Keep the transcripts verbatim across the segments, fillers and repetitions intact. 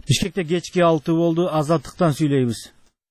Бишкекте кечки алты болду, Азаттыктан сүйлөйбүз.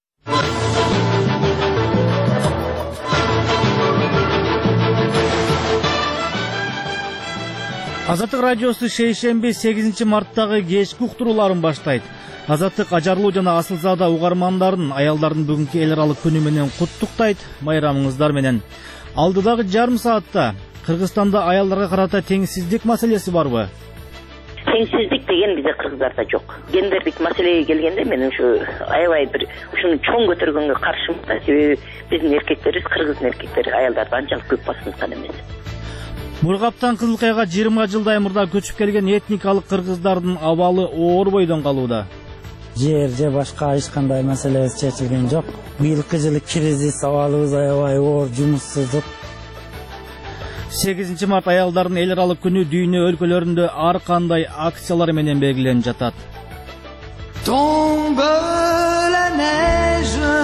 Азаттык радиосу шейшемби сегизинчи марттагы кечки уктурууларын баштайт. Азаттык ажарлуу жана асылзада угармандарын аялдардын бүгүнкү эл аралык күнү менен куттуктайт. Байрамыңыздар менен. Алдыдагы жарым саатта Кыргызстанда аялдарга карата теңсиздик маселеси барбы? Теңсиздик деген бизде кыргыздарда жок. Гендердик маселеге келгенде мен ушу аябай бир ушуну чоң көтөргөнгө каршымын да. Себеби биздин эркектерибиз, кыргыздын эркектери аялдарды анчалык көп басынышкан эмес. Мургаптан Кызылкаяга жыйырма жылдай мурда көчүп келген этникалык кыргыздардын абалы оор бойдон калууда. Жер же башка эч кандай маселебиз чечилген жок. Быйылкы жылы кризис, абалыбыз аябай оор, жумуссуздук. сегизинчи март аялдардын эл аралык күнү дүйнө өлкөлөрүндө ар кандай акциялар менен белгиленип жатат. Tombe la neige,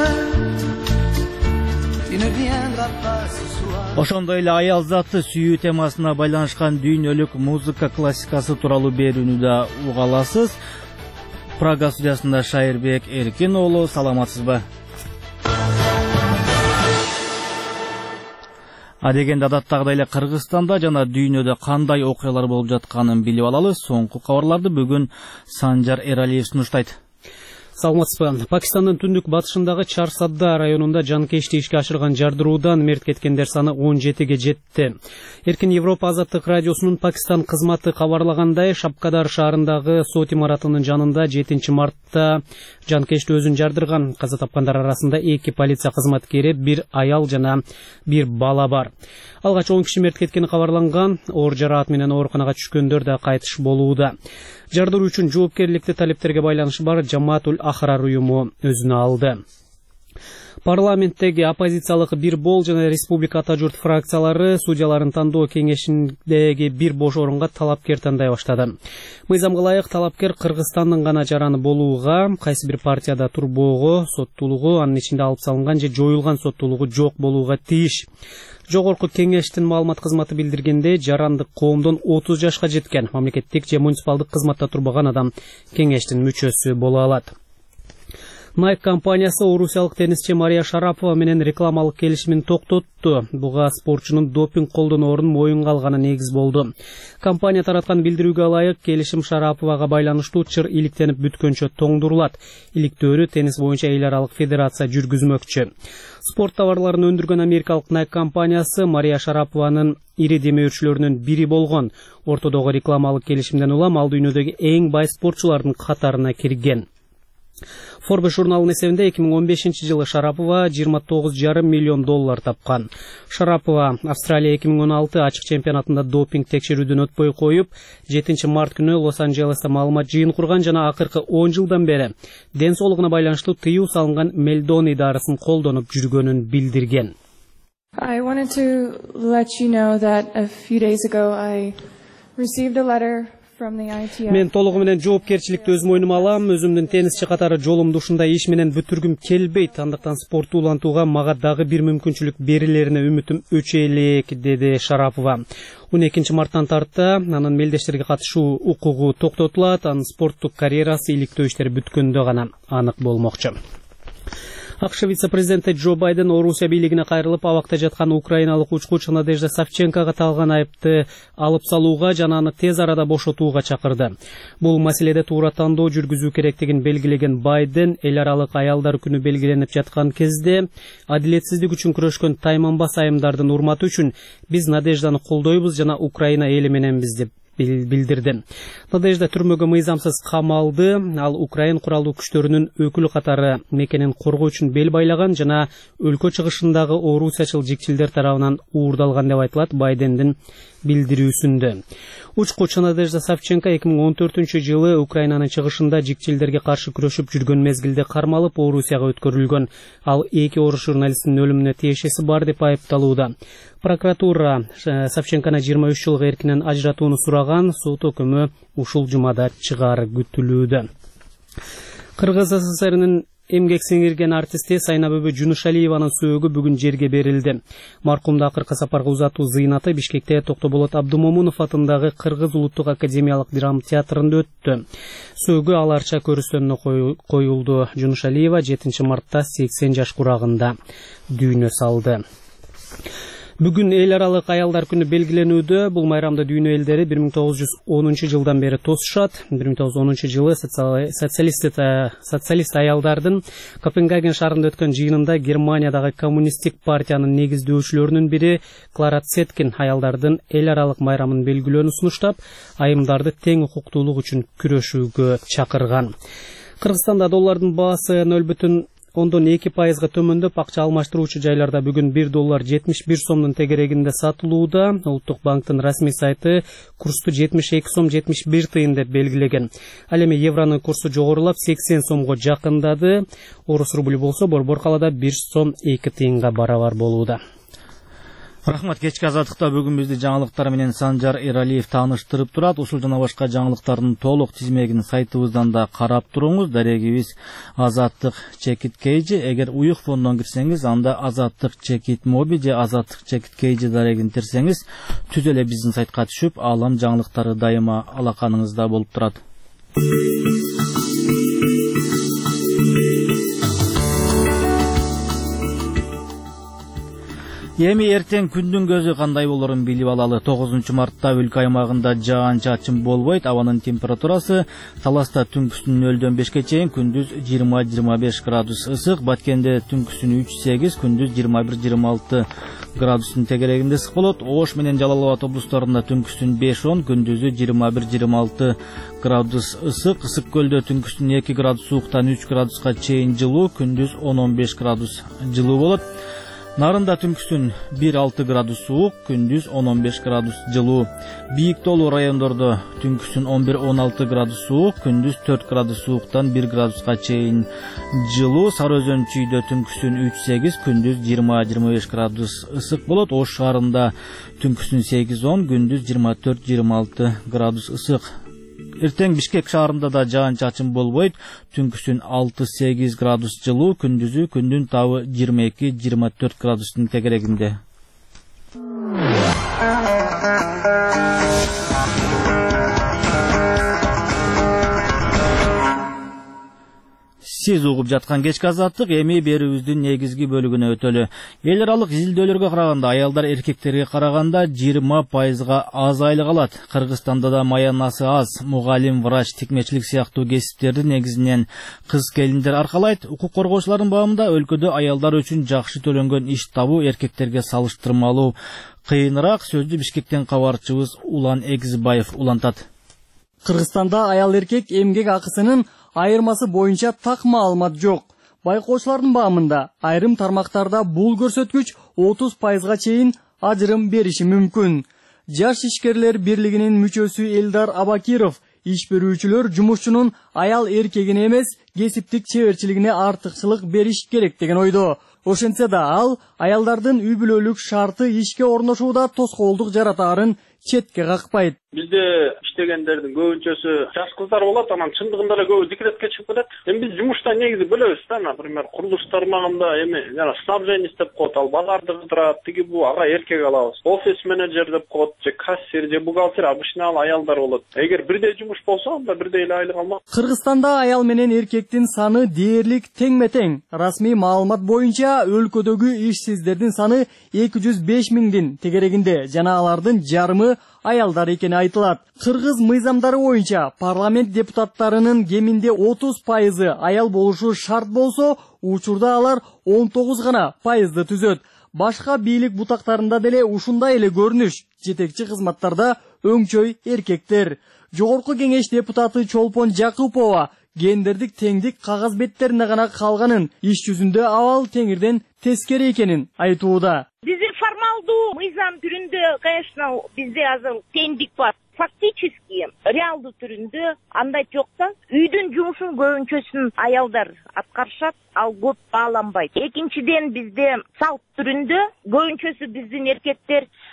tu ne viendras pas ce soir. Ошондой эле аял заты сүйүү темасына байланышкан дүйнөлүк музыка классикасы тууралуу берүүнү да уга аласыз. Прага студиясында Шайырбек Эркин уулу, саламатсызбы? Адегенде адаттагыдай эле Кыргызстанда жана дүйнөдө кандай окуялар болуп жатканын билип алалы. Соңку кабарларды бүгүн Санжар Эралиев сунуштайт. Саламатсызбы. Пакистандын түндүк батышындагы Чарсадда районунда жанкечти ишке ашырган жардыруудан мерт кеткендер саны он жетиге жетти. Эркин Европа азаттык радиосунун Пакистан кызматы кабарлагандай, Шапкадар шаарындагы сот имаратынын жанында жетинчи мартта жанкечти өзүн жардырган. Каза тапкандар арасында эки полиция кызматкери, бир аял жана бир бала бар. Алгач он киши мерт кеткени кабарланган. Оор жараат менен ооруканага түшкөндөр да кайтыш болууда. Жардыруу үчүн жоопкерликти талептерге байланышы бар Жамаатул Ахрар уюму өзүнө алды. Парламенттеги оппозициялык бир бол жана республика ата журт фракциялары судьяларын тандоо кеңешиндеги бир бош орунга талапкер тандай баштады. Мыйзамга ылайык талапкер Кыргызстандын гана жараны болууга, кайсы бир партияда турбоого, соттуулугу, анын ичинде алып салынган же жоюлган соттуулугу жок болууга тийиш. Жогорку кеңештин маалымат кызматы билдиргенде, жарандык коомдон отуз жашка жеткен, мамлекеттик же муниципалдык кызматта турбаган адам кеңештин мүчөсү боло алат. Nike компаниясы орусиялык теннисчи Мария Шарапова менен рекламалык келишимин токтотту. Буга спортчунун допинг колдоноорун моюнга алганы негиз болду. Компания тараткан билдирүүгө ылайык, келишим Шараповага байланыштуу чыр иликтенип бүткөнчө тоңдурулат. Иликтөөрү теннис боюнча эл аралык федерация жүргүзмөкчү. Спорт товарларын өндүргөн америкалык Nike компаниясы Мария Шарапованын ири демөөрчүлөрүнүн бири болгон. Ортодогу рекламалык келишимден улам ал дүйнөдөгү эң бай спортчулардын катарына кирген. Forbes журналынын эсебинде эки миң он бешинчи жылы Шарапова жыйырма тогуз жарым миллион доллар тапкан. Шарапова Австралия эки миң он алты ачык чемпионатында допинг текшерүүдөн өтпөй коюп, жетинчи март күнү Лос-Анджелесте маалымат жыйын курган жана акыркы он жылдан бери ден соолугуна байланыштуу тыюу салынган мелдони дарысын колдонуп жүргөнүн билдирген. I wanted to let you know that a few days ago I received a letter. Мен толугу менен жоопкерчиликти өз мойнума алам. Өзүмдүн теннисчи катары жолумду ушундай иш менен бүтүргүм келбейт. Андыктан спортту улантууга мага дагы бир мүмкүнчүлүк берилерине үмүтүм өчө элек, деди Шарапова. он экинчи марттан тарта анын мелдештерге катышуу укугу токтотулат. Анын спорттук карьерасы иликтөө иштери бүткөндө гана анык болмокчу. АКШ вице-президенти Джо Байден Орусия бийлигине кайрылып, абакта жаткан украиналык учкуч Надежда Савченкога талган айыпты алып салууга жана аны тез арада бошотууга чакырды. Бул маселеде туура тандоо жүргүзүү керектигин белгилеген Байден эл аралык аялдар күнү белгиленип жаткан кезде адилетсиздик үчүн күрөшкөн тайманбас айымдардын урматы үчүн биз Надежданы колдойбуз жана Украина эли мененбиз деп билдирди. Надежда түрмөгө мыйзамсыз камалды. Ал Украин куралдуу күчтөрүнүн өкүлү катары мекенин коргоо үчүн бел байлаган жана өлкө чыгышындагы орусиячыл жикчилдер тарабынан уурдалган деп айтылат Байдендин билдирүүсүндө. Учкуч Надежда Савченко эки миң он төртүнчү жылы Украинанын чыгышында жикчилдерге каршы күрөшүп жүргөн мезгилде кармалып Орусияга өткөрүлгөн. Ал эки орус журналисттин өлүмүнө тиешеси бар деп айыпталууда. Прокуратура Савченканы жыйырма үч жылга эркинен ажыратууну сураган. Сот өкүмү ушул жумада чыгаары күтүлүүдө. Кыргыз СССРинин эмгек сиңирген артисте Сайнабүбү Жунушалиеванын сөөгү бүгүн жерге берилди. Маркумду акыркы сапарга узатуу зыйнаты Бишкекте Токтоболот Абдумомунов атындагы Кыргыз улуттук академиялык драма театрында өттү. Сөөгү аларча көрүүстөнүнө коюлду. Жунушалиева жетинчи мартта сексен жаш курагында дүйнө салды. Бүгүн эл аралык аялдар күнү белгиленүүдө. Бул майрамды дүйнө элдери бир миң тогуз жүз онунчу жылдан бери тосушат. бир миң тогуз жүз онунчу жылы социалист социалист аялдардын Копенгаген шаарында өткөн жыйынында Германиядагы коммунисттик партиянын негиздөөчүлөрүнүн бири Клара Цеткин аялдардын эл аралык майрамын белгилөөнү сунуштап, айымдарды тең укуктуулук үчүн күрөшүүгө чакырган. Кыргызстанда доллардын баасы нөл бүтүн ондон эки пайызга төмөндөп, акча алмаштыруучу жайларда бүгүн бир доллар жетимиш бир сомдун тегерегинде сатылууда. Улуттук банктын расмий сайты курсту жетимиш эки сом жетимиш бир тыйын деп белгилеген. Ал эми евронун курсу жогорулап сексен сомго жакындады. Орус рубль болсо борбор калада бир сом эки тыйынга барабар болууда. Рахмат, кечки азаттыкта бүгүн бизди жаңылыктар менен Санжар Эралиев тааныштырып турат. Ушул жана башка жаңылыктардын толук тизмегин сайтыбыздан да карап туруңуз. Дарегибиз Азаттык чекит кейжи. Эгер уюк фондон кирсеңиз, анда Азаттык чекит моби же Азаттык чекит кейжи дарегин терсеңиз, түз эле биздин сайтка түшүп, аалам жаңылыктары дайыма алаканыңызда болуп турат. Эми эртең күндүн көзү кандай болорун билип алалы. тогузунчу мартта өлкө аймагында жаан-чачын болбойт. Абанын температурасы Таласта түнкүсүн нөлдөн бешке чейин, күндүз жыйырма жыйырма беш градус ысык, Баткенде түнкүсүн үч сегиз, күндүз жыйырма бир жыйырма алты градустун тегерегинде ысык болот. Ош менен Жалал Абад облустарында түнкүсүн беш он, күндүзү жыйырма бир жыйырма алты градус ысык. Ысык көлдө түнкүсүн эки градус сууктан үч градуска чейин жылуу, күндүз он он беш градус жылуу болот. Нарында түнкүсүн бир алты градус суук, күндүз он он беш градус жылуу. Бийик тоолуу райондордо түнкүсүн он бир он алты градус суук, күндүз төрт градус сууктан бир градуска чейин жылуу. Сары Өзөн чүйдө түнкүсүн үч сегиз, күндүз жыйырма жыйырма беш градус ысык болот. Ош шаарында түнкүсүн сегиз он, күндүз жыйырма төрт жыйырма алты градус ысык. Эртең Бишкек шаарында да жаан-чачын болбойт. Түнкүсүн алты сегиз градус жылуу, күндүзү күндүн табы жыйырма эки жыйырма төрт градустун тегерегинде. Сиз угуп жаткан кечки азаттык эми берүүбүздүн негизги бөлүгүнө өтөлү. Эл аралык изилдөөлөргө караганда аялдар эркектерге караганда жыйырма пайызга аз айлык алат. Кыргызстанда да маянасы аз. Мугалим, врач, тикмечилик сыяктуу кесиптерди негизинен кыз келиндер аркалайт. Укук коргоочулардын баамында өлкөдө аялдар үчүн жакшы төлөнгөн иш табуу эркектерге салыштырмалуу кыйыныраак. Сөздү Бишкектен кабарчыбыз Улан Эгизбаев улантат. Кыргызстанда аял эркек эмгек акысынын айырмасы боюнча так маалымат жок. Байкоочулардын баамында айрым тармактарда бул көрсөткүч отуз пайызга чейин ажырым бериши мүмкүн. Жаш ишкерлер бирлигинин мүчөсү Элдар Абакиров иш берүүчүлөр жумушчунун аял эркегине эмес, кесиптик чеберчилигине артыкчылык бериш керек деген ойдо. Ошентсе да ал аялдардын үй бүлөлүк шарты ишке орношууда тоскоолдук жаратаарын четке какпайт. Бизде иштегендердин көбүнчөсү жаш кыздар болот, анан чындыгында эле көбү декретке чыгып кетет. Эми биз жумуштан негизи бөлөбүз да, например, курулуш тармагында эми жана снабжение деп коет, ал баларды кыдырат, тиги бу ага эркек алабыз. Офис менеджер деп коет, же кассир, же бухгалтер обычно ал аялдар болот. Эгер бирдей жумуш болсо, анда бирдей эле айлык алмак. Кыргызстанда аял менен эркектин саны дээрлик теңме-тең. Расмий маалымат боюнча өлкөдөгү ишсиздердин саны эки жүз беш миңдин тегерегинде, жана алардын жарымы аялдар экени айтылат. Кыргыз мыйзамдары боюнча парламент депутаттарынын кеминде отуз пайызы аял болушу шарт болсо, учурда алар он тогуз гана пайызды түзөт. Башка бийлик бутактарында деле ушундай эле көрүнүш. Жетекчи кызматтарда өңчөй эркектер. Жогорку кеңеш депутаты Чолпон Жакупова гендердик теңдик кагаз беттеринде гана калганын, иш жүзүндө абал теңирден тескери экенин айтууда. Бизде формалдуу мыйзам түрүндө, конечно, бизде азыр теңдик бар. Фактически, реалдуу түрүндө андай жок да. Үйдүн жумушун көбүнчөсүн аялдар аткарышат, ал көп бааланбайт. Экинчиден, бизде салт түрүндө көбүнчөсү биздин эркектер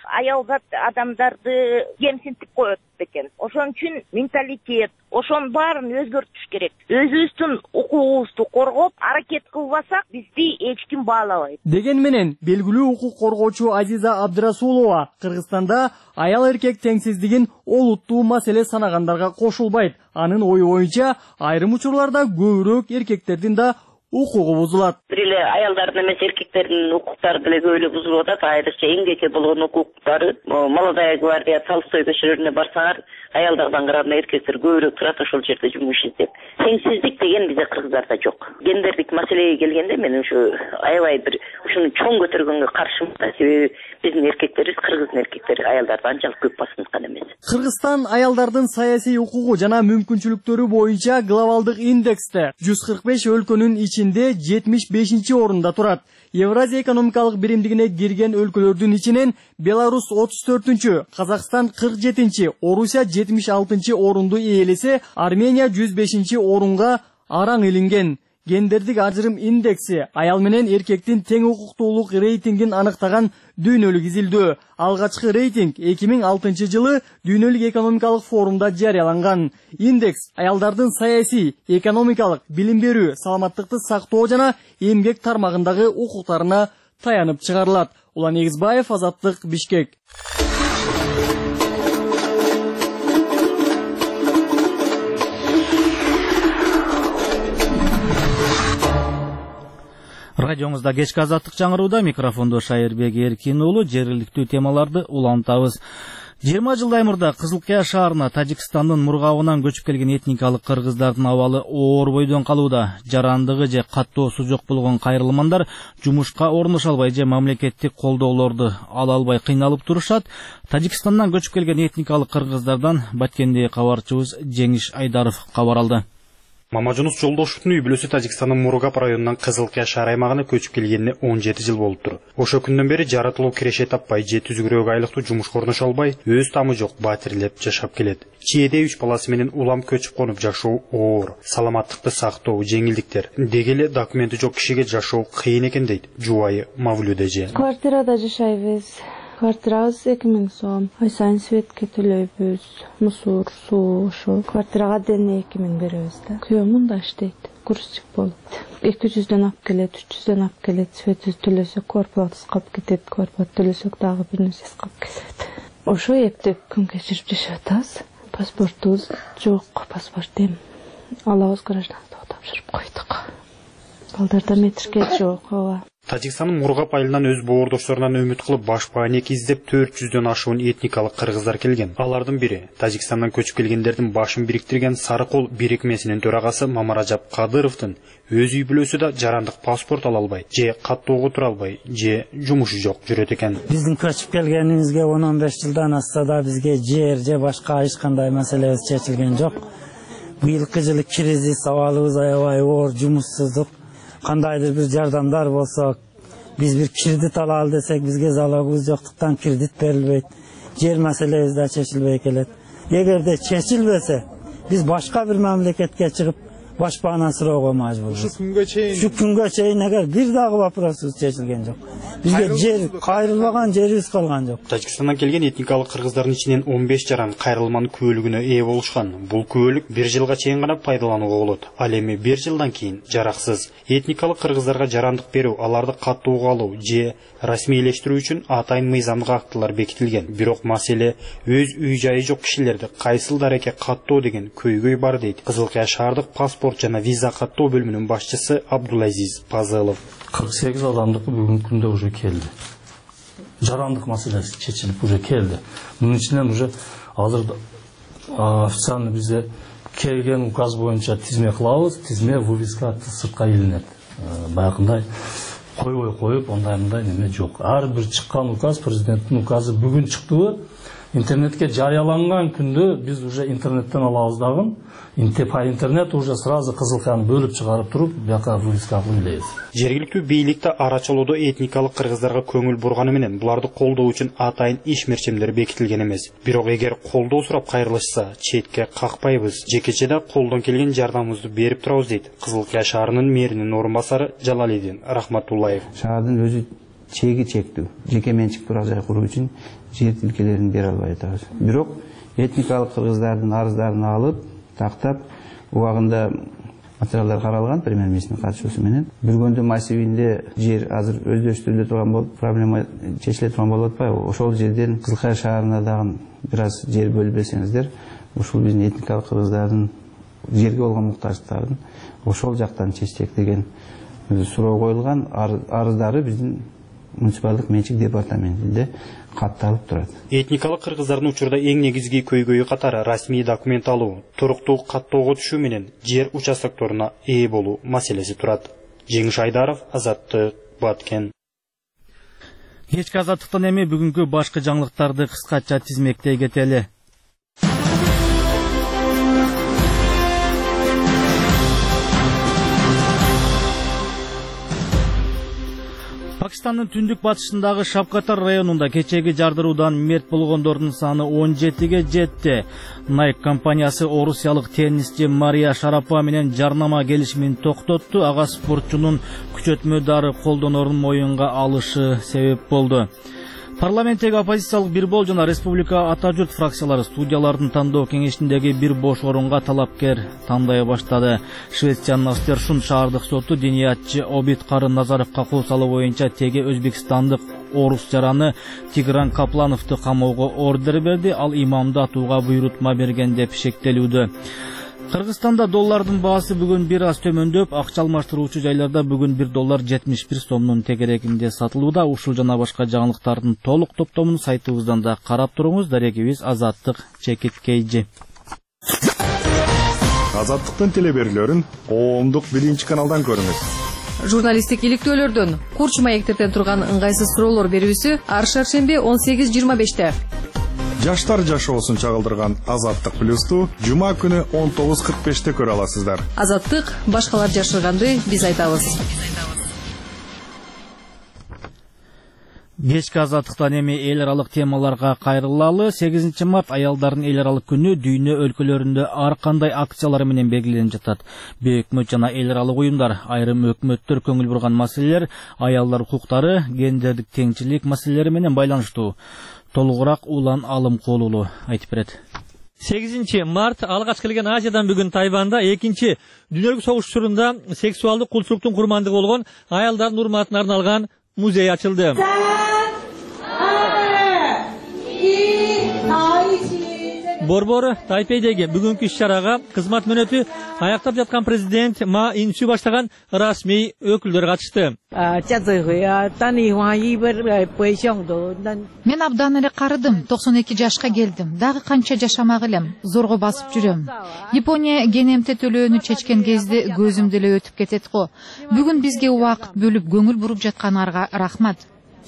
аял зат адамдарды кемсинтип коет экен. Ошон үчүн менталитет, ошонун баарын өзгөртүш керек. Өзүбүздүн укугубузду коргоп, аракет кылбасак, бизди эч ким баалабайт. Деген менен белгилүү укук коргоочу Азиза Абдрасулова Кыргызстанда аял эркек теңсиздигин олуттуу маселе санагандарга кошулбайт. Анын ою боюнча айрым учурларда көбүрөөк эркектердин да укугу бузулат. Бир эле аялдардын эмес эркектердин укуктары деле көп эле бузулуп атат. Айрыкча эмгекке болгон укуктары. Молодая гвардия Толстой көчөлөрүнө барсаңар, аялдардан караганда эркектер көбүрөөк турат ошол жерде жумуш издеп. Теңсиздик деген бизде кыргыздарда жок. Гендердик маселеге келгенде мен ушу аябай бир ушуну чоң көтөргөнгө каршымын да. Себеби биздин эркектерибиз, кыргыздын эркектери аялдарды анчалык көп басынткан эмес. Кыргызстан аялдардын саясий укугу жана мүмкүнчүлүктөрү боюнча глобалдык индексте жүз кырк беш өлкөнүн ичинде жетимиш бешинчи орунда турат. Евразия экономикалык биримдигине кирген өлкөлөрдүн ичинен Беларусь отуз төртүнчү, Казакстан кырк жетинчи, Орусия жетимиш алтынчы орунду ээлесе, Армения жүз бешинчи орунга араң илинген. Гендердик ажырым индекси аял менен эркектин тең укуктуулук рейтингин аныктаган дүйнөлүк изилдөө. Алгачкы рейтинг эки миң алтынчы жылы дүйнөлүк экономикалык форумда жарыяланган. Индекс аялдардын саясий, экономикалык, билим берүү, саламаттыкты сактоо жана эмгек тармагындагы укуктарына таянып чыгарылат. Улан Эгизбаев, Азаттык, Бишкек. Радиоңузда кечки азаттык жаңырууда микрофондо Шайырбек Эркин уулу, жергиликтүү темаларды улантабыз. жыйырма жылдай мурда Кызылкая шаарына Тажикстандын Мургабынан көчүп келген этникалык кыргыздардын абалы оор бойдон калууда. Жарандыгы же каттоосу жок болгон кайрылмандар жумушка орношо албай же мамлекеттик колдоолорду ала албай кыйналып турушат. Тажикстандан көчүп келген этникалык кыргыздардан Баткендеги кабарчыбыз Жеңиш Айдаров кабар алды. Мамажунус Жолдошевдун үй бүлөсү Тажикстандын Мургаб районунан Кызылкая шаар аймагына көчүп келгенине он жети жыл болуптур. Ошо күндөн бери жаратылуу киреше таппай, же түзүгүрөөк айлыктуу жумушка орношо албай, өз тамы жок батирлеп жашап келет. Чиеде үч баласы менен улам көчүп конуп жашоо оор, саламаттыкты сактоо жеңилдиктер. Деги эле документи жок кишиге жашоо кыйын экен дейт жубайы Мавлюда эже. Квартирада жашайбыз. Квартирабыз эки миң сом. Ай сайын светке төлөйбүз. Мусор, суу, ошо. Квартирага дене эки миң беребиз да. Күйөөм мында иштейт. Грузчик болуп. эки жүздөн алып келет, үч жүздөн алып келет. Светти төлөсөк, квартплатасы калып кетет. Квартплата төлөсөк дагы бир нерсеси калып келет. Ошо эптеп күн кечирип жашап атабыз. Паспортубуз жок, паспорт эми алабыз, гражданство тапшырып койдук. Балдарда метрге жок, ооба. Тажикстандын Мургаб айылынан өз боордошторунан үмүт кылып башпаанек издеп төрт жүздөн ашуун этникалык кыргыздар келген. Алардын бири Тажикстандан көчүп келгендердин башын бириктирген Сары кол бирикмесинин төрагасы Мамаражап Кадыровдун өз үй бүлөсү да жарандык паспорт ала албай, же каттоого тура албай, же жумушу жок жүрөт экен. Биздин көчүп келгенибизге он он беш жылдан асса да бизге жер же башка эч кандай маселебиз чечилген жок. Быйылкы жылы кризис, абалыбыз аябай оор, жумуссуздук. Кандайдыр бир жардамдар болсо, биз бир кредит алалы десек, бизге залогубуз жоктуктан кредит берилбейт. Жер маселебиз да чечилбей келет. Эгерде чечилбесе, биз башка бир мамлекетке чыгып башпаана суроого мажбурбуз. Ушу күнгө чейин Ушу күнгө чейин эгер бир дагы вопросубуз чечилген жок. Бизге жер кайрылбаган жерибиз калган жок. Тажикстандан келген этникалык кыргыздардын ичинен он беш жаран кайрылманын күбөлүгүнө ээ болушкан. Бул күбөлүк бир жылга чейин гана пайдаланууга болот. Ал эми бир жылдан кийин жараксыз. Этникалык кыргыздарга жарандык берүү, аларды каттоого алуу же расмийлештирүү үчүн атайын мыйзамдык актылар бекитилген. Бирок маселе өз үй жайы жок кишилерди кайсыл дарекке каттоо деген көйгөй бар дейт Кызылкая шаардык паспорт жана виза каттоо бөлүмүнүн башчысы Абдулазиз Пазылов. кырк сегиз адамдыкы бүгүнкү күндө уже келди. Жарандык маселеси чечилип уже келди. Мунун ичинен уже азыр официально бизде келген указ боюнча тизме кылабыз, тизме вывеска сыртка илинет. Баягындай койбой коюп, ондай мындай неме жок. Ар бир чыккан указ, президенттин указы бүгүн чыктыбы, интернетке жарыяланган күндө биз уже интернеттен алабыз дагы. По интернет уже сразу Кызылкаяны бөлүп чыгарып туруп, бияка вывеска кылып илебиз. Жергиликтүү бийликте арачылоодо этникалык кыргыздарга көңүл бурганы менен буларды колдоо үчүн атайын иш мерчемдер бекитилген эмес. Бирок эгер колдоо сурап кайрылышса, четке какпайбыз. Жекечеде колдон келген жардамыбызды берип турабыз дейт Кызылкая шаарынын мэринин орун басары Жалалидин Рахматуллаев. Шаардын өзү чеги чектүү, жеке менчик турак жай куруу үчүн жер тилкелерин бере албай атабыз. Бирок этникалык кыргыздардын арыздарын алып, тактап, убагында материалдар каралган премьер-министрдин катышуусу менен. Бүргөндү массивинде жер азыр өздөштүрүлө турган болуп, проблема чечиле турган болуп атпайбы? Ошол жерден Кызылкая шаарына дагы бир аз жер бөлүп берсеңиздер, ушул биздин этникалык кыргыздардын жерге болгон муктаждыктарын ошол жактан чечсек деген суроо коюлган. Арыздары биздин муниципалдык менчик департаментинде катталып турат. Этникалык кыргыздардын учурда эң негизги көйгөйү катары расмий документ алуу, туруктуу каттоого түшүү менен жер участокторуна ээ болуу маселеси турат. Жеңиш Айдаров, Азаттык, Баткен. Кечки азаттыктан эми бүгүнкү башкы жаңылыктарды кыскача тизмектей кетели. Пакистандын түндүк батышындагы Шапкатар районунда кечеги жардыруудан мерт болгондордун саны он жетиге жетти. Nike компаниясы орусиялык теннисчи Мария Шарапова менен жарнама келишимин токтотту. Ага спортчунун күчөтмө дары колдонорун моюнга алышы себеп болду. Парламенттеги оппозициялык бир бол жана республика ата журт фракциялары студиялардын тандоо кеңешиндеги бир бош орунга талапкер тандай баштады. Швециянын Астерсунд шаардык соту диниятчы Обид Карын Назаровго кол салуу боюнча теге өзбекстандык орус жараны Тигран Каплановду камоого ордер берди. Ал имамды атууга буйрутма берген деп шектелүүдө. Кыргызстанда доллардын баасы бүгүн бир аз төмөндөп, акча алмаштыруучу жайларда бүгүн бир доллар жетимиш бир сомдун тегерегинде сатылууда. Ушул жана башка жаңылыктардын толук топтомун сайтыбыздан да карап туруңуз. Дарегибиз Азаттык Чекиткейжи. Азаттыктын телеберлөрүн коомдук биринчи каналдан көрүңүз. Журналисттик иликтөөлөрдөн курч маектерден турган ыңгайсыз суроолор берүүсү ар шаршемби он сегиз жыйырма беште. Жаштар жашоосун чагылдырган Азаттык плюсту жума күнү он тогуз кырк беште көрө аласыздар. Азаттык башкалар жашырганды биз айтабыз. Кечки азаттыктан эми эл аралык темаларга кайрылалы. сегизинчи март аялдардын эл аралык күнү дүйнө өлкөлөрүндө ар кандай акциялар менен белгиленип жатат. Өкмөт жана эл аралык уюмдар, айрым өкмөттөр көңүл бурган маселелер аялдар укуктары, гендердик теңчилик маселелери менен байланыштуу. Толугураак Улан Алымкулуу айтып берет. сегизинчи март алгач келген Азиядан бүгүн Тайванда экинчи дүйнөлүк согуш учурунда сексуалдык кулчулуктун курмандыгы болгон аялдардын урматына арналган музей ачылды. Борбор Тайпейдеги бүгүнкү иш-чарага кызмат мөөнөтү аяктап жаткан президент Ма Инсю баштаган расмий өкүлдөр катышты. Мен абдан эле карыдым, токсон эки жашка келдим. Дагы канча жашамак элем, зорго басып жүрөм. Япония ГНМТ төлөөнү чечкен кезде көзүмдө эле өтүп кетет го. Бүгүн бизге убакыт бөлүп көңүл буруп жаткандарга рахмат.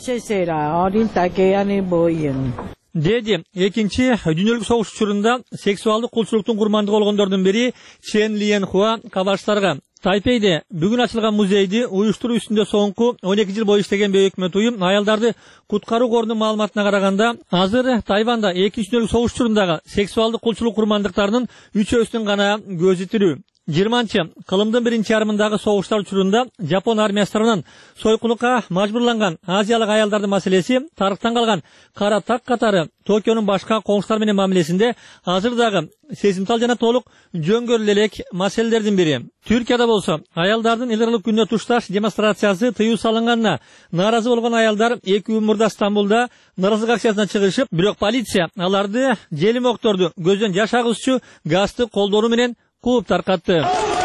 Деди экинчи дүйнөлүк согуш учурунда сексуалдык кулчулуктун курмандыгы болгондордун бири Чен Лиен Хуа кабарчыларга. Тайпейде бүгүн ачылган музейди уюштуруу үстүндө соңку он эки жыл бою иштеген бейөкмөт уюм аялдарды куткаруу корунун маалыматына караганда азыр Тайванда экинчи дүйнөлүк согуш учурундагы сексуалдык кулчулук курмандыктарынын үчөөсүнүн гана көзү тирүү. жыйырманчы кылымдын биринчи ярымындагы согуштар учурунда Жапон армиясы тарабынан сойкулукка мажбурланган азиялык аялдардын маселеси тарыхтан калган кара так катары Токионун башка коңшулар менен мамилесинде азыр дагы сезимтал жана толук жөнгөрүлө элек маселелердин бири. Түркияда болсо аялдардын эл аралык күнүнө тушташ демонстрациясы тыюу салынганына нааразы болгон аялдар эки күн мурда Стамбулда нааразылык акциясына чыгышып, бирок полиция аларды желимокторду көздөн жаш агызчу газды колдонуу менен кууп таркатты.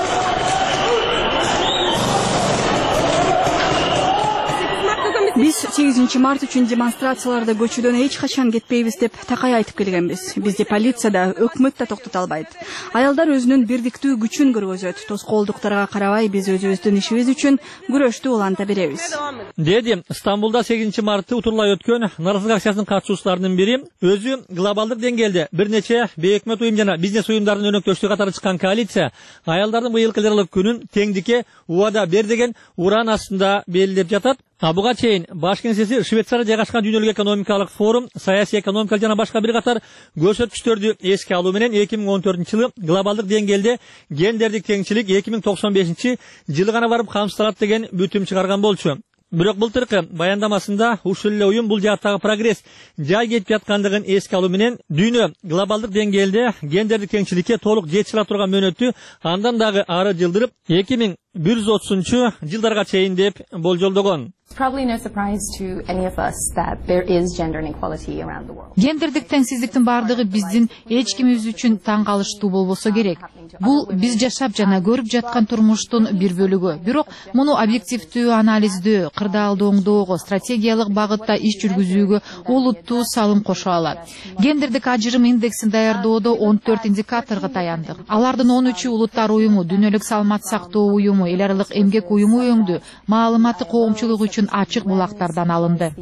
Биз сегизинчи март үчүн демонстрацияларда көчөдөн эч качан кетпейбиз деп такай айтып келгенбиз. Бизди полиция да, өкмөт да токтото албайт. Аялдар өзүнүн бирдиктүү күчүн көргөзөт. Тоскоолдуктарга карабай биз өзүбүздүн ишибиз үчүн күрөштү уланта беребиз. Деди Стамбулда сегизинчи мартты утурлай өткөн нааразылык акциясынын катышуучуларынын бири өзү глобалдык деңгээлде бир нече бейөкмөт уюм жана бизнес уюмдардын өнөктөштүгү катары чыккан коалиция аялдардын быйылкы эл аралык күнүн теңдикке убада бер деген уран астында белгилеп жатат. А буга чейин баш кеңсеси Швейцария жайгашкан дүйнөлүк экономикалык форум саясий экономикалык жана башка бир катар көрсөткүчтөрдү эске алуу менен эки миң он төртүнчү жылы глобалдык деңгээлде гендердик теңчилик эки миң токсон бешинчи жылы гана барып камсыздалат деген бүтүм чыгарган болчу. Бирок былтыркы баяндамасында ушул эле уюм бул жааттагы прогресс жай кетип жаткандыгын эске алуу менен дүйнө глобалдык деңгээлде гендердик теңчиликке толук жетише ала турган мөөнөттү андан дагы ары жылдырып эки миң бир жүз отузунчу жылдарга чейин деп болжолдогон. Probably no surprise to any of us that there is gender inequality around the world. Гендердик теңсиздиктин бардыгы биздин эч кимибиз үчүн таң калыштуу болбосо керек. Бул биз жашап жана көрүп жаткан турмуштун бир бөлүгү. Бирок муну объективдүү анализдөө, кырдаалды оңдоого, стратегиялык багытта иш жүргүзүүгө олуттуу салым кошо алат. Гендердик ажырым индексин даярдоодо он төрт индикаторго таяндык. Алардын он үчү улуттар уюму, дүйнөлүк саламат сактоо уюму, эл аралык эмгек уюму өңдү, маалыматтык коомчулук үчүн ачык булактардан алынды.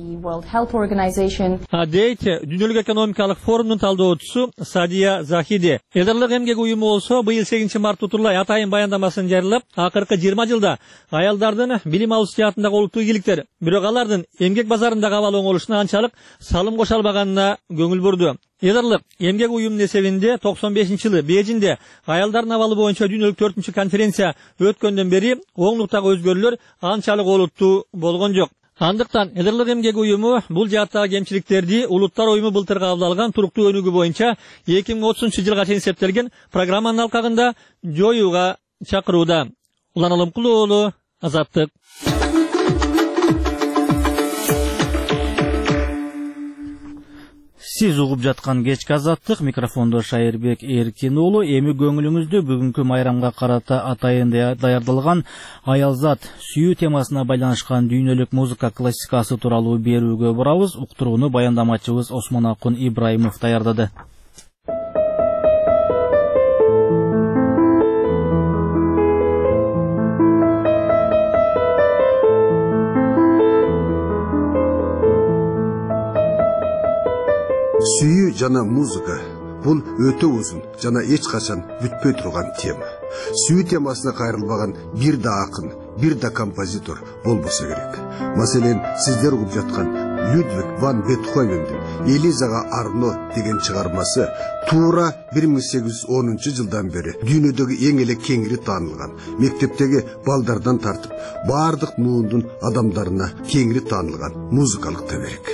Дейт Дүйнөлүк экономикалык форумдун талдоочусу Садия Захиди. Эл аралык эмгек уюму болсо быйыл сегизинчи март утурлай атайын баяндамасын жарыялап, акыркы жыйырма жылда аялдардын билим алуу сыясатындагы олуттуу ийгиликтер, бирок алардын эмгек базарындагы абалы оңолушуна анчалык салым кошо албаганына көңүл бурду. Эл аралык эмгек уюмунун эсебинде токсон бешинчи жылы Бейжиңде аялдардын абалы боюнча дүйнөлүк төртүнчү конференция өткөндөн бери оңдуктагы өзгөрүүлөр анчалык олуттуу болгон жок. Андыктан эл аралык эмгек уюму бул жааттагы кемчиликтерди улуттар уюму былтыр кабыл алган туруктуу өнүгүү боюнча эки миң отузунчу жылга чейин эсептелген программанын алкагында жоюуга чакырууда. Улан Алымкулуу уулу, Азаттык. Сиз угуп жаткан кечки Азаттык, микрофондо Шайырбек Эркин уулу. Эми көңүлүңүздү бүгүнкү майрамга карата атайын даярдалган аялзат сүйүү темасына байланышкан дүйнөлүк музыка классикасы тууралуу берүүгө бурабыз. Уктурууну баяндамачыбыз Осмонакун Ибраимов даярдады. Сүйүү жана музыка бул өтө узун жана эч качан бүтпөй турган тема. Сүйүү темасына кайрылбаган бир да акын, бир да композитор болбосо керек. Маселен, сиздер угуп жаткан Людвиг ван Бетховендин Элизага Арно деген чыгармасы туура бир миң сегиз жүз онунчу жылдан бери дүйнөдөгү эң эле кеңири таанылган, мектептеги балдардан тартып бардык муундун адамдарына кеңири таанылган музыкалык теберек.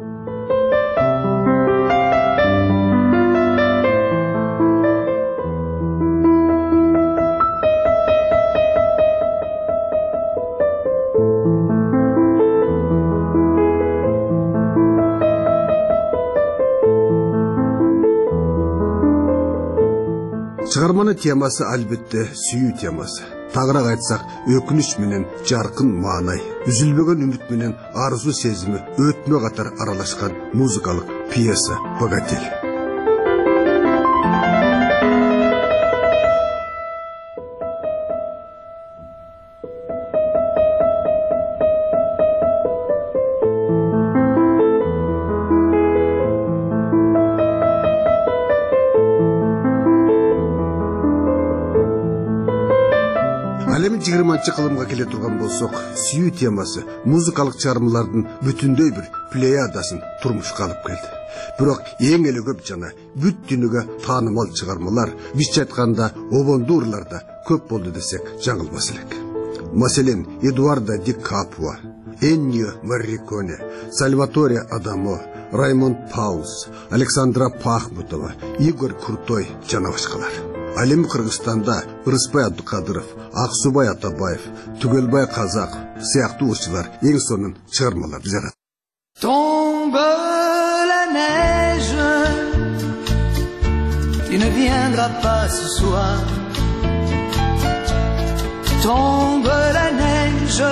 Чыгарманын темасы албетте сүйүү темасы. Тагыраак айтсак, өкүнүч менен жаркын маанай, үзүлбөгөн үмүт менен арзуу сезими өтмө катар аралашкан музыкалык пьеса «Богатель». жыйырманчы кылымга келе турган болсок, сүйүү темасы музыкалык чыгармалардын бүтүндөй бир плеядасын турмушка алып келди. Бирок эң эле көп жана бүт дүйнөгө таанымал чыгармалар бизче айтканда обондурларда көп болду десек жаңылбас элек. Маселен, Эдуардо Ди Капуа, Эннио Морриконе, Сальваторе Адамо, Раймонд Паулс, Александра Пахмутова, Игорь Крутой жана башкалар. Ал эми Кыргызстанда Ырысбай Абдыкадыров, Аксубай Атабаев, Түгөлбай Казак сыяктуу ушчулар эң сонун чыгармаларды жаратты. Tombe la neige, tu ne viendras pas ce soir. Tombe la neige,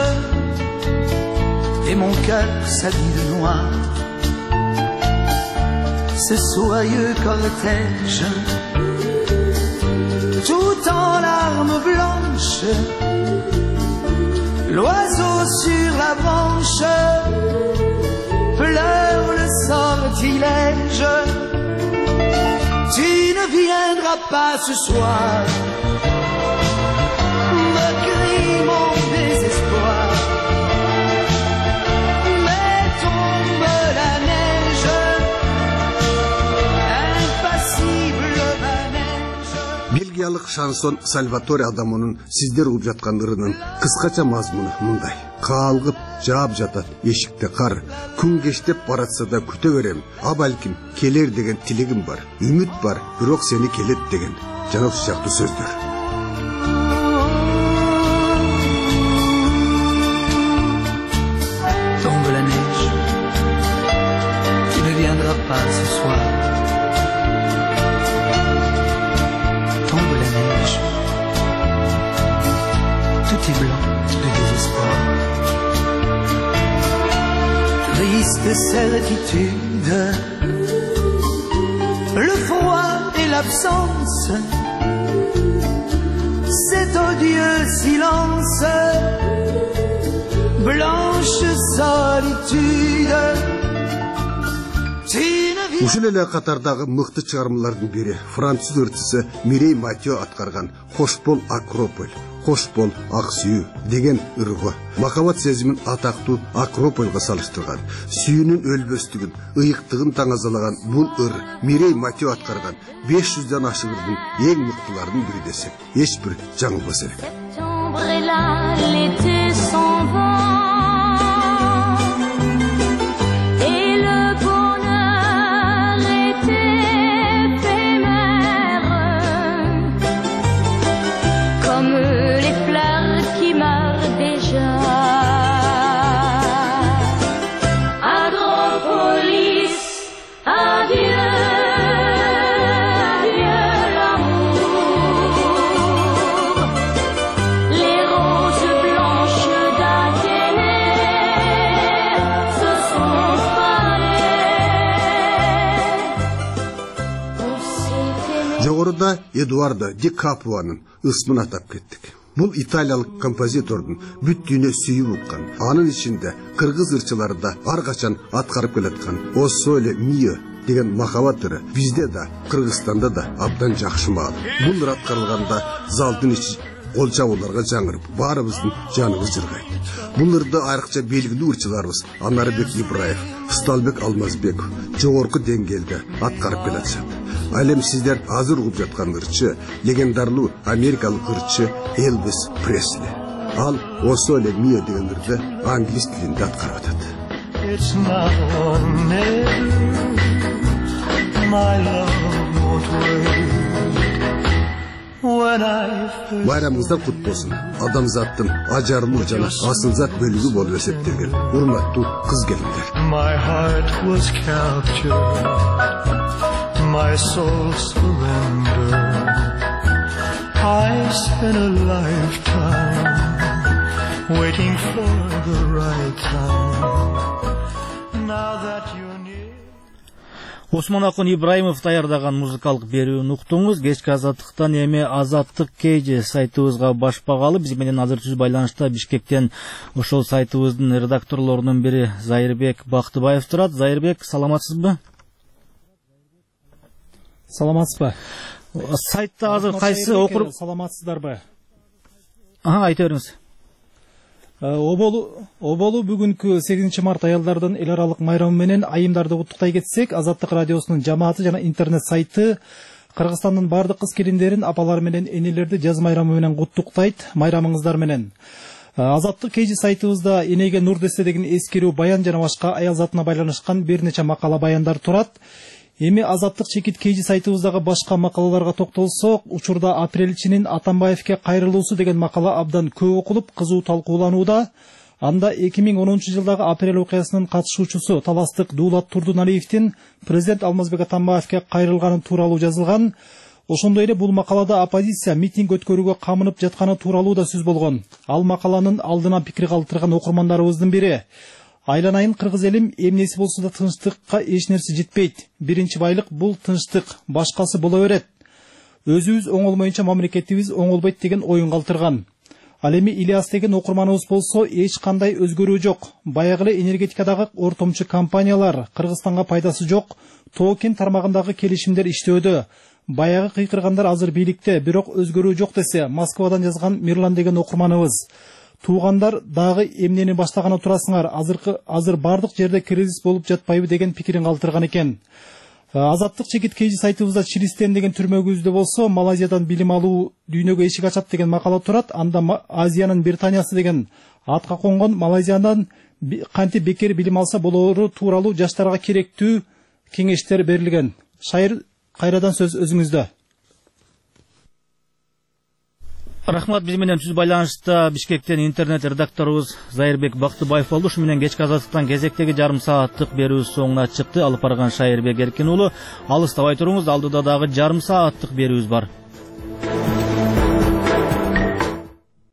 et mon cœur s'habille de noir. Ce soyeux cortège, tout en larmes blanches, l'oiseau sur la branche pleure le sortilège. Tu ne viendras pas ce soir, me crie mon désespoir. Mais tombe la neige, impassible ma neige. италиялык шансон Сальваторе Адамонун сиздер угуп жаткан ырынын кыскача мазмуну мындай: каалгып жаап жатат эшикте кар, күн кечтеп баратса да күтө берем, а балким келер деген тилегим бар, үмүт бар, бирок сени келет деген жана ушул сыяктуу сөздөр. Tombe la neige, tu ne viendras pas ce soir. Tombe la neige, tout est blanc de désespoir. Triste certitude, le froid et l'absence, cet odieux silence, blanche solitude. Ушул эле катардагы мыкты чыгармалардын бири француз ырчысы Мирей Матио аткарган «Хош бол Акрополь, хош бол ак сүйүү» деген ыргы махабат сезимин атактуу Акропольго салыштырган. Сүйүүнүн өлбөстүгүн, ыйыктыгын таңазалаган бул ыр Мирей Матио аткарган беш жүздөн ашык ырдын эң мыктыларынын бири десек эч бир жаңылбас элек. Жогоруда Эдуардо Ди Капуанын ысмын атап кеттик. Бул италиялык композитордун бүт дүйнө сүйүп уккан, анын ичинде кыргыз ырчылары да ар качан аткарып келаткан «О соле мио» деген махабат ыры бизде да, Кыргызстанда да абдан жакшы маалым. Бул ыр аткарылганда залдын ичи кол чабууларга жаңырып, баарыбыздын жаныбыз жыргайт. Бул ырды айрыкча белгилүү ырчыларыбыз Анарбек Ибраев, Усталбек Алмазбеков жогорку деңгээлде аткарып келатышат. Ал эми сиздер азыр угуп жаткан ырчы легендарлуу америкалык ырчы Элвис Пресли. Ал «О соле мио» деген ырды англис тилинде аткарып атат. Байрамыңыздар кут болсун. Адамзаттын ажарлуу жана асылзат бөлүгү болуп эсептелген урматтуу кыз келиндер. My heart was captured, my soul surrendered. I spent a lifetime waiting for the right time. Now that you're near. Осмон Акун Ибраимов даярдаган музыкалык берүүнү уктуңуз. Кечки азаттыктан эми Азаттык Кейжи сайтыбызга баш багалы. Биз менен азыр түз байланышта Бишкектен ошол сайтыбыздын редакторлорунун бири Зайырбек Бактыбаев турат. Зайырбек, саламатсызбы? Саламатсызбы? Сайтта азыр кайсы окуруп саламатсыздарбы? Ага, айта бериңиз. Оболу оболу бүгүнкү сегизинчи март аялдардын эл аралык майрамы менен айымдарды куттуктай кетсек, Азаттык радиосунун жамааты жана интернет сайты Кыргызстандын бардык кыз келиндерин, апалар менен энелерди жаз майрамы менен куттуктайт. Майрамыңыздар менен. Азаттык Кейжи сайтыбызда энеге нур десе деген эскерүү баян жана башка аял затына байланышкан бир нече макала баяндар турат. Эми Азаттык чекит Кейжи сайтыбыздагы башка макалаларга токтолсок, учурда Апрелчинин Атамбаевке кайрылуусу деген макала абдан көп окулуп, кызуу талкууланууда. Анда эки миң онунчу жылдагы апрель окуясынын катышуучусу Таластык Дуулат Турдуналиевдин президент Алмазбек Атамбаевке кайрылганы тууралуу жазылган. Ошондой эле бул макалада оппозиция митинг өткөрүүгө камынып жатканы тууралуу да сөз болгон. Ал макаланын алдына пикир калтырган окурмандарыбыздын бири: Айланайын кыргыз элим, эмнеси болсо да тынчтыкка эч нерсе жетпейт. Биринчи байлык бул тынчтык, башкасы боло берет. Өзүбүз оңолмоюнча мамлекетибиз оңолбойт деген оюн калтырган. Ал эми Ильяс деген окурманыбыз болсо эч кандай өзгөрүү жок. Баягы эле энергетикадагы ортомчу компаниялар, Кыргызстанга пайдасы жок, тоо-кен тармагындагы келишимдер иштөөдө. Баягы кыйкыргандар азыр бийликте, бирок өзгөрүү жок десе, Москвадан жазган Мирлан деген окурманыбыз. Туугандар дагы эмнени баштаганы турасыңар, азыркы азыр бардык жерде кризис болуп жатпайбы деген пикирин калтырган экен. Азаттык чекит кейжи сайтыбызда Чиристен деген түрмө көздө болсо, Малайзиядан билим алуу дүйнөгө эшик ачат деген макала турат. Анда Азиянын Британиясы деген атка конгон Малайзиядан кантип бекер билим алса болору тууралуу жаштарга керектүү кеңештер берилген. Шайыр, кайрадан сөз өзүңүздө. Рахмат, биз менен түз байланышта Бишкектен интернет редакторубуз Зайырбек Бактыбаев болду. Ушу менен кечки азаттыктан кезектеги жарым сааттык берүүбүз соңуна чыкты. Алып барган Шайырбек Эркин уулу. Алыстабай туруңуз, алдыда дагы жарым сааттык берүүбүз бар.